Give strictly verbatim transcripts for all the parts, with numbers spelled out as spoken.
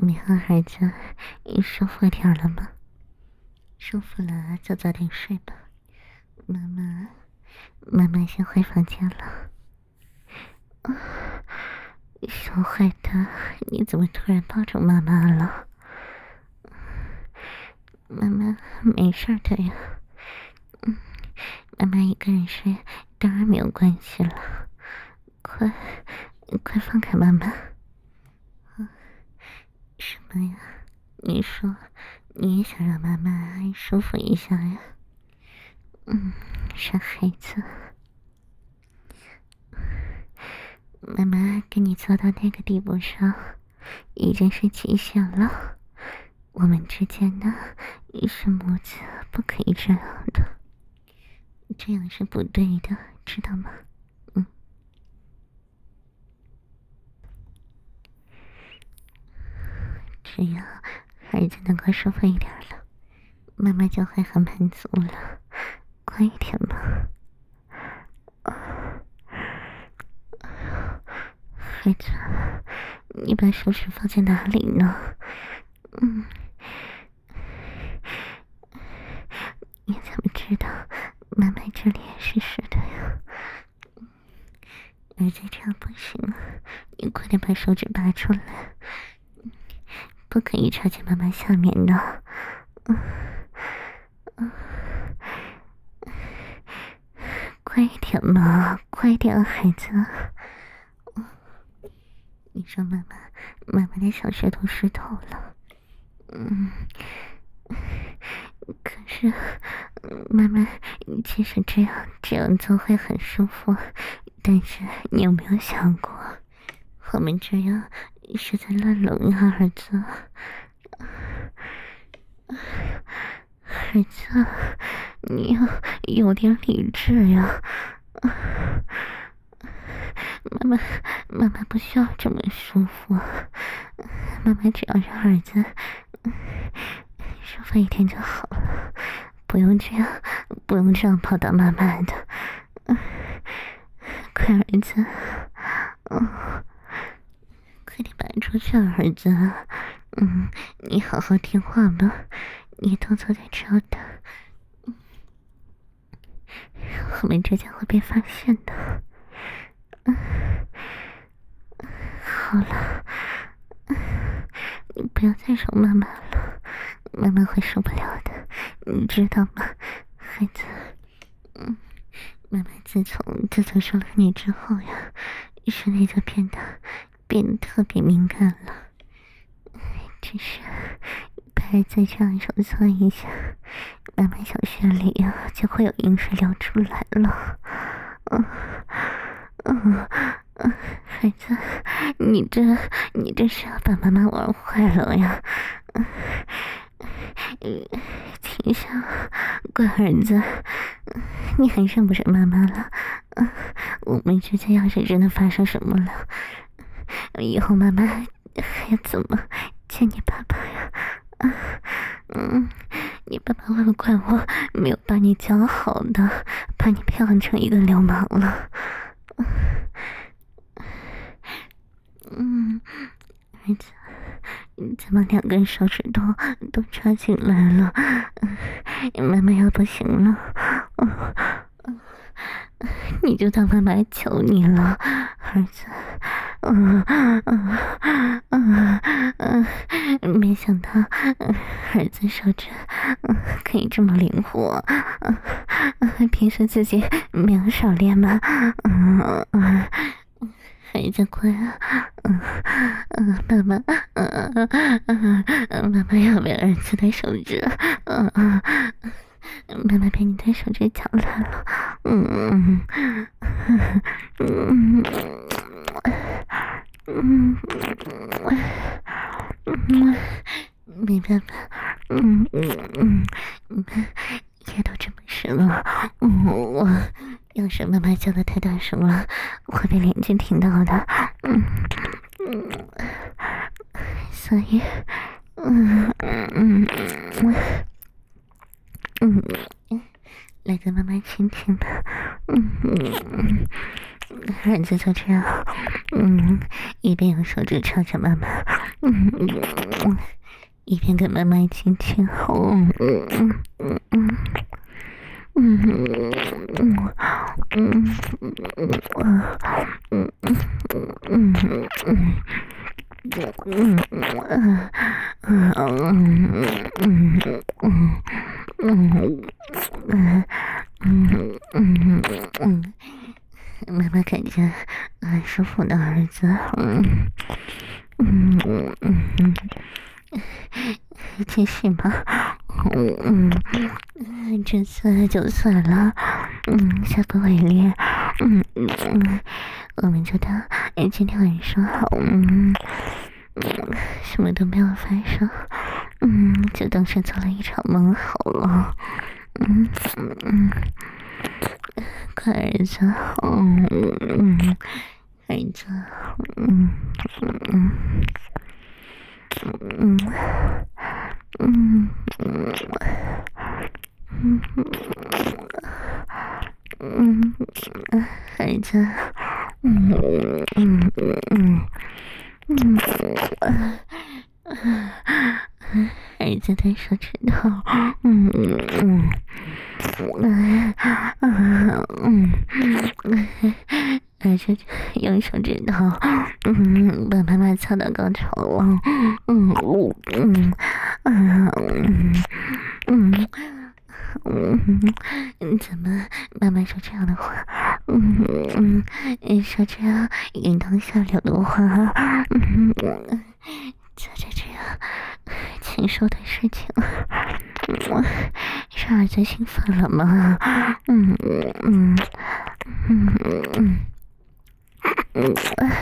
怎么样，儿子，你舒服点了吗？舒服了就早点睡吧。妈妈，妈妈先回房间了。啊，小坏的，你怎么突然抱着妈妈了？妈妈没事的呀。嗯，妈妈一个人睡，当然没有关系了。快，快放开妈妈！啊，什么呀？你说，你也想让妈妈舒服一下呀？嗯，傻孩子。妈妈跟你做到那个地步上，已经是极限了。我们之间呢，是母子，不可以这样的，这样是不对的，知道吗？嗯。只要孩子能够舒服一点了，妈妈就会很满足了。快一点嘛。孩子，你把手指放在哪里呢？嗯，你怎么知道妈妈这里也是湿的呀？儿子，这样不行，你快点把手指拔出来，不可以插进妈妈下面的。嗯嗯，快一点嘛，快点，孩子。你说妈妈，妈妈的小舌头湿透了。嗯，可是妈妈其实这样这样做会很舒服，但是你有没有想过，我们这样是在乱伦呀，儿子。儿子，你要有点理智呀。妈妈，妈妈不需要这么舒服，妈妈只要让儿子舒服一点就好了，不用这样，不用这样抱到妈妈的。快，儿子，嗯，快点拔出去，儿子。嗯，你好好听话吧，你动作在这的，我们这将会被发现的。嗯，好了，你不要再揉妈妈了，妈妈会受不了的，你知道吗，孩子？嗯，妈妈自从自从生了你之后呀，身体就变得变得特别敏感了。只是白再这样揉搓一下，妈妈小穴里呀就会有饮水流出来了。嗯嗯嗯，孩子，你这你这是要把妈妈玩坏了呀？嗯，停下，乖儿子，你还认不认妈妈了？嗯，我们之间要是真的发生什么了，以后妈妈还要怎么见你爸爸呀？嗯嗯，你爸爸会不会怪我没有把你教好的，把你培养成一个流氓了？嗯，儿子，咱们两根手指头都插进来了，妈妈要不行了。嗯，你就当妈妈求你了，儿子。嗯嗯嗯嗯，没想到儿子手指可以这么灵活。嗯，平时自己没有少练吗？嗯嗯，孩子乖啊。嗯嗯，妈妈，嗯嗯嗯嗯，妈妈要被儿子的手指。嗯嗯。妈妈被你的手指抢来了。嗯嗯嗯嗯嗯，没办法。嗯嗯嗯，也都这么深了。嗯，我要是妈妈叫的太大声了，会被邻居听到的。嗯嗯，所以，嗯嗯嗯嗯。来跟妈妈亲亲吧。嗯嗯嗯， 儿子就这样，嗯，一边用手指插着妈妈，嗯嗯，一边跟妈妈亲亲，嗯嗯嗯嗯嗯。嗯嗯嗯嗯嗯嗯嗯嗯嗯嗯嗯，妈妈感觉很舒服的儿子，嗯嗯嗯嗯嗯，继续吧，嗯嗯，这次就算了，嗯，下个伟烈，嗯嗯嗯，我们就当今天晚上好，嗯嗯，什么都没有发生，嗯，就当是做了一场梦好了，嗯嗯嗯，乖儿子，嗯嗯，儿子，嗯嗯嗯嗯嗯嗯。嗯嗯嗯，孩子，嗯嗯嗯嗯嗯，孩子的手指头，嗯嗯嗯嗯嗯，儿子用手指头，嗯，把妈妈操到高潮了，嗯嗯嗯嗯嗯。嗯，怎么妈妈说这样的话？嗯嗯，说这样引堂下流的话，嗯，做着这样禽兽的事情，嗯，是儿子兴奋了吗？嗯嗯嗯嗯嗯。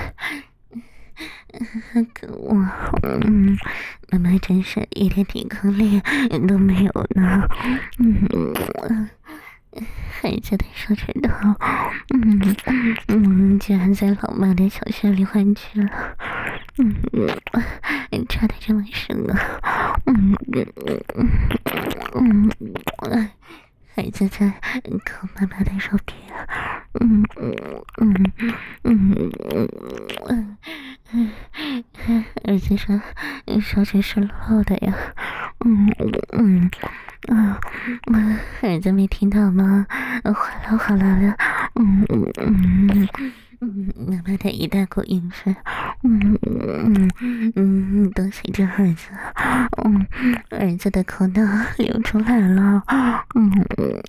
可恶！嗯，妈妈真是一点抵抗力都没有呢。嗯，孩子的手指头，嗯嗯，居然在老妈的小穴里换去了。嗯嗯，插的这么深啊！嗯嗯嗯嗯，孩子在抠妈妈的手臂啊！嗯嗯嗯嗯嗯嗯。儿子说：“手指是漏的呀。”嗯嗯嗯嗯，儿子没听到吗？哗啦哗啦的，嗯嗯嗯嗯，妈妈的一大口饮水，嗯嗯嗯，都随着儿子，嗯，儿子的口水流出来了，嗯嗯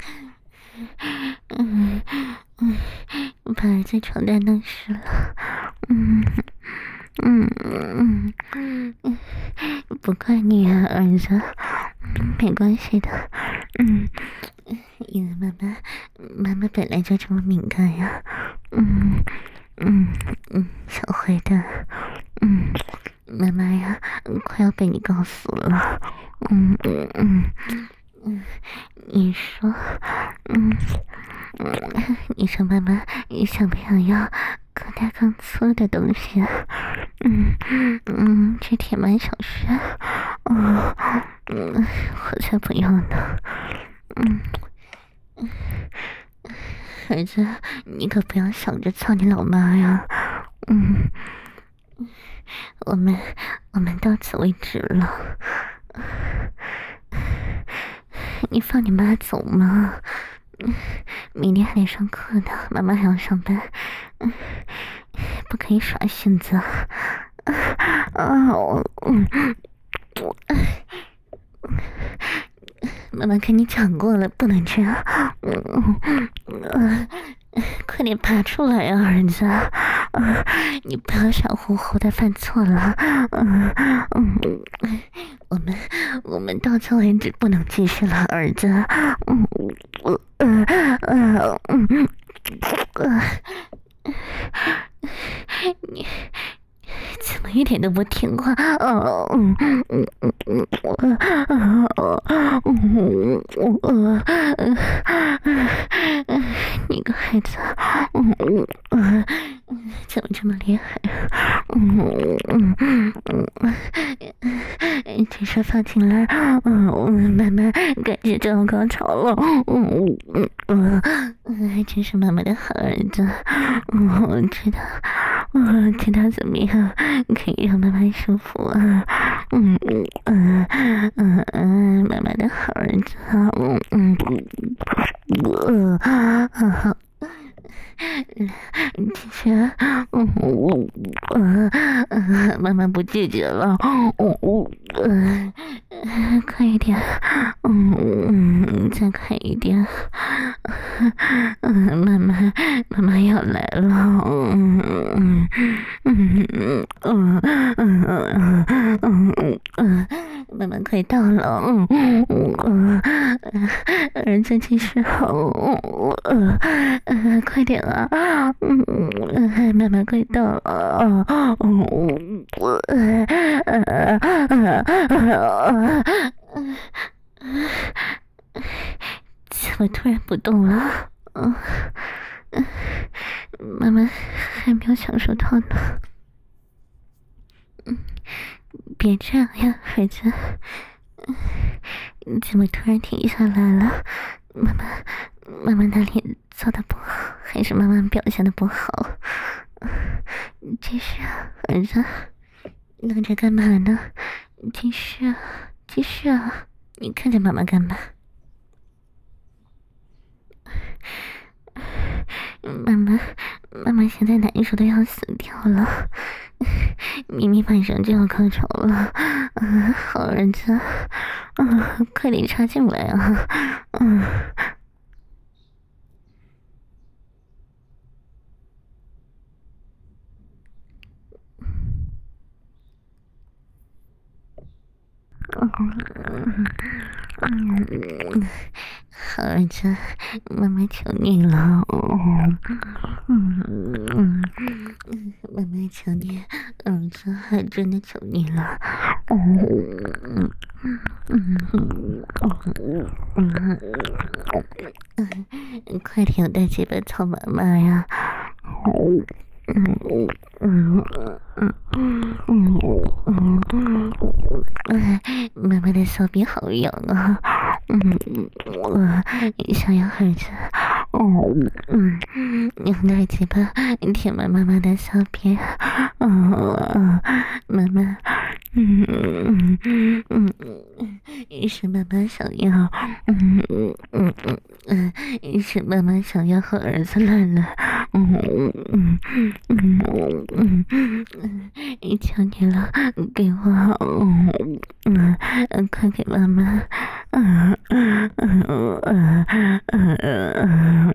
嗯嗯，把儿子床单弄湿了，嗯。嗯嗯嗯嗯，不怪你啊，儿子，没关系的，嗯，因为妈妈，妈妈本来就这么敏感呀，嗯嗯嗯，小坏蛋，嗯，妈妈呀，快要被你告死了，嗯嗯嗯嗯，你说，嗯嗯，你说妈妈，你想不想要更大更粗的东西啊？嗯嗯，这铁板小穴，嗯嗯，我才不要呢。嗯嗯，儿子，你可不要想着操你老妈呀。嗯，我们我们到此为止了。你放你妈走吗？明天还得上课呢，妈妈还要上班。嗯，不可以耍性子。啊，我嗯，妈妈跟你讲过了，不能这样。嗯嗯，快点爬出来呀，儿子！嗯，你不要傻乎乎的犯错了。嗯嗯，我们我们到此为止，不能继续了，儿子。嗯嗯嗯嗯嗯嗯，你。怎么一点都不听话？哦，嗯嗯嗯嗯嗯，嗯嗯嗯，你个孩子，嗯嗯嗯，怎么这么厉害？ 嗯嗯嗯嗯，这是放进来，嗯，慢慢感觉到高潮了，嗯嗯嗯嗯，真是妈妈的好儿子，嗯，知道，嗯，知道怎么样可以让妈妈舒服啊，嗯嗯嗯嗯嗯，妈妈的好儿子，嗯嗯嗯嗯嗯。其实，嗯，我，呃，呃，妈妈不拒绝了，我，我，呃，快一点，嗯嗯，再快一点，嗯，妈妈，妈妈要来了，嗯嗯嗯嗯嗯嗯嗯嗯嗯，妈妈快到了，嗯嗯嗯，儿子其实好，嗯嗯，快点啊！嗯嗯，妈妈快到了。嗯嗯，我呃呃呃呃怎么突然不动了？嗯嗯，妈妈还没有享受到呢。嗯，别这样呀，孩子。嗯，怎么突然停下来了？妈妈，妈妈哪里做的不好，还是妈妈表现的不好？这是啊，儿子，愣着干嘛呢？继续啊，继续啊！你看着妈妈干嘛？妈妈，妈妈现在难受的要死掉了，明明马上就要高潮了，嗯，好儿子，嗯，快点插进来啊，嗯。嗯，好儿子，妈妈求你了，嗯嗯嗯，妈妈求你，儿子还真的求你了，嗯嗯嗯嗯嗯，快点用大嘴巴操妈妈呀！嗯嗯嗯嗯嗯嗯嗯嗯，妈妈的小臂好痒啊！嗯，我想要孩子，哦，嗯，用大嘴巴舔完妈妈的小臂，嗯嗯，妈妈，嗯嗯嗯嗯嗯，是妈妈想要，嗯嗯嗯嗯嗯，是妈妈想要和儿子来了，嗯嗯嗯嗯嗯嗯嗯，求你了，给我，嗯嗯嗯，快给妈妈，嗯嗯嗯嗯嗯嗯嗯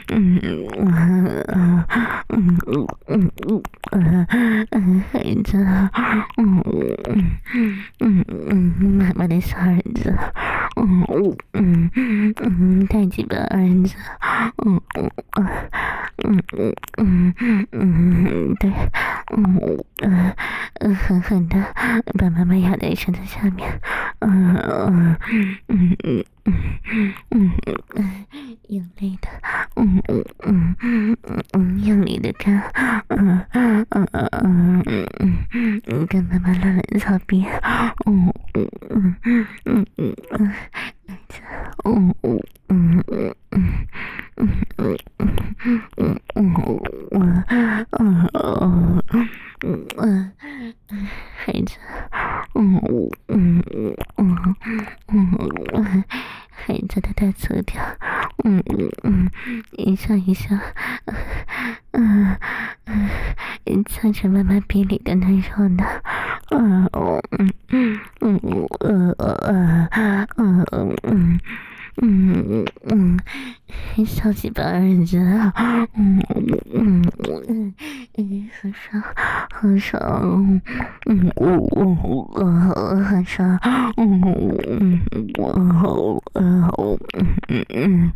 嗯嗯嗯嗯嗯，孩子，嗯嗯嗯嗯，妈妈的小儿子，嗯嗯嗯，太鸡巴儿子，嗯嗯嗯嗯嗯嗯嗯，对，嗯嗯嗯，狠狠的把妈妈压在身子下面，嗯嗯嗯嗯嗯嗯嗯，用力的，嗯嗯嗯嗯嗯，用力的干，嗯嗯嗯嗯嗯嗯，跟妈妈乱乱操逼，嗯嗯嗯嗯嗯嗯，嗯嗯嗯嗯嗯。嗯嗯嗯嗯嗯嗯嗯嗯嗯嗯，孩子，嗯嗯嗯嗯嗯，孩子的大粗条，嗯嗯嗯，一下一下，嗯嗯，擦着妈妈鼻里的难受呢，嗯嗯嗯嗯嗯嗯嗯嗯嗯。嗯嗯嗯，小鸡巴儿子，嗯嗯嗯嗯，很爽，很爽，嗯嗯嗯嗯，很爽，嗯嗯嗯嗯嗯嗯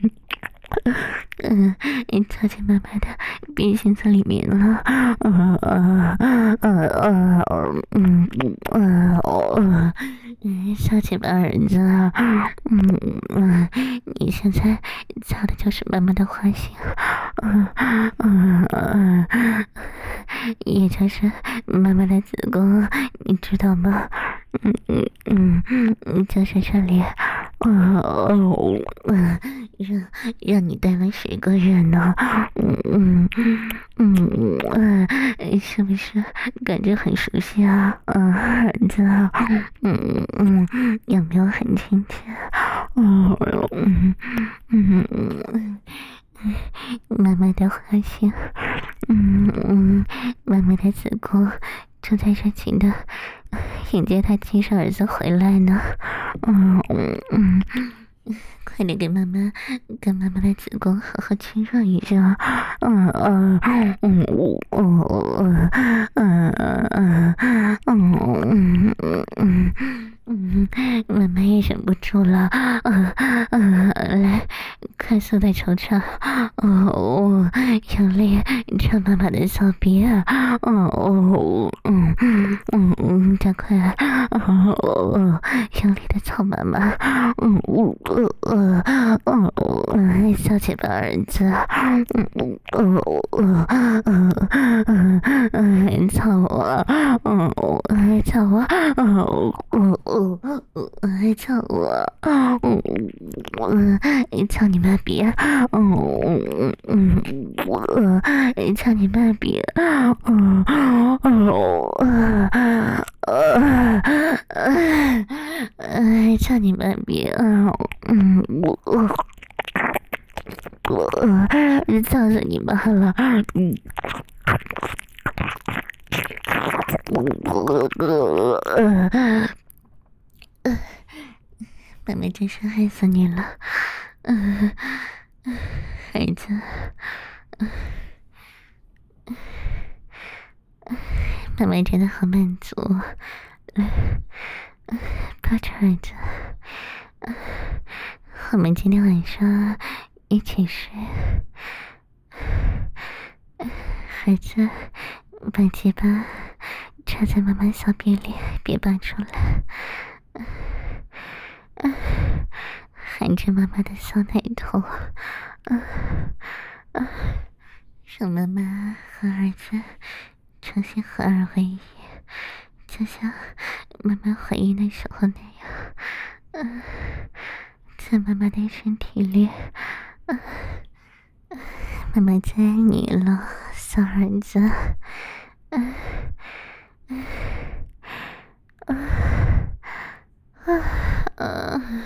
嗯，你插进妈妈的鼻心子里面了，嗯嗯嗯嗯嗯嗯嗯。嗯，小姐吧，儿子，嗯嗯，你现在操的就是妈妈的花心，嗯嗯嗯也就是妈妈的子宫，你知道吗？嗯嗯嗯，就是这里。嗯哦嗯，让让你带了十个人呢，嗯嗯嗯嗯，是不是感觉很熟悉啊？嗯，儿子，嗯嗯，有没有很亲切？嗯嗯嗯嗯，妈妈的花心，嗯嗯，妈妈的子宫正在热情的迎接他亲生儿子回来呢。嗯嗯嗯。快点给妈妈，跟妈妈的子宫好好亲热一下。嗯嗯嗯嗯嗯嗯嗯嗯嗯嗯嗯，妈妈也忍不住了。嗯嗯，来，快速的抽插。哦，用力插妈妈的小臂。哦哦嗯嗯嗯，加快。哦，用力的操妈妈。嗯嗯嗯嗯嗯，小姐吧，儿子。嗯嗯嗯嗯嗯嗯嗯，操我。嗯嗯，操我。嗯嗯嗯嗯，操我。嗯嗯，操你妈逼。嗯嗯嗯嗯，操你妈逼。嗯嗯嗯嗯嗯。哎，操你妈逼！嗯嗯，我我我，操死你妈了！嗯，妹妹真是害死你了！嗯，孩子，妹妹真的好满足。抱着孩子。我们今天晚上一起睡。孩子，把鸡巴插在妈妈小臂里，别拔出来。含着妈妈的小奶头。让妈妈和儿子重新合二为一，就像妈妈怀孕的时候那样。嗯，在妈妈的身体里。嗯，妈妈最爱你了，小儿子。嗯嗯嗯嗯，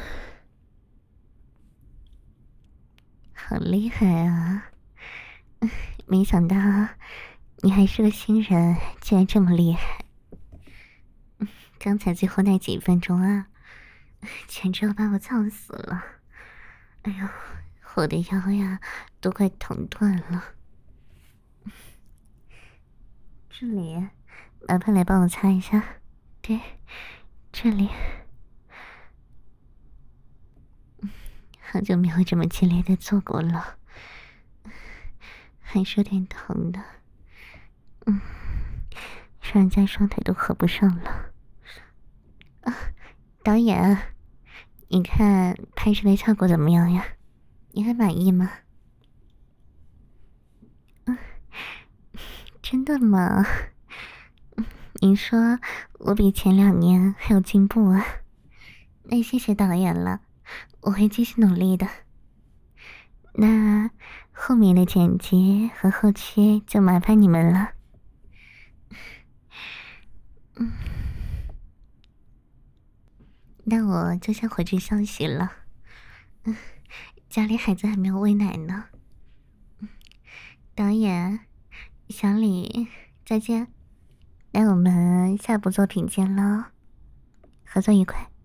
好厉害啊！没想到你还是个新人，居然这么厉害。刚才最后那几分钟啊，简直要把我操死了。哎呦，我的腰呀都快疼断了。这里，麻烦来帮我擦一下。对，这里。好久没有这么激烈的做过了，还是有点疼的。嗯，让人家双腿都合不上了。啊，导演，你看拍摄的效果怎么样呀？你还满意吗？嗯，真的吗？您说我比前两年还有进步啊？那谢谢导演了，我会继续努力的。那后面的剪辑和后期就麻烦你们了。嗯，那我就先回去休息了。嗯，家里孩子还没有喂奶呢。嗯，导演，小李，再见。那我们下部作品见喽，合作愉快。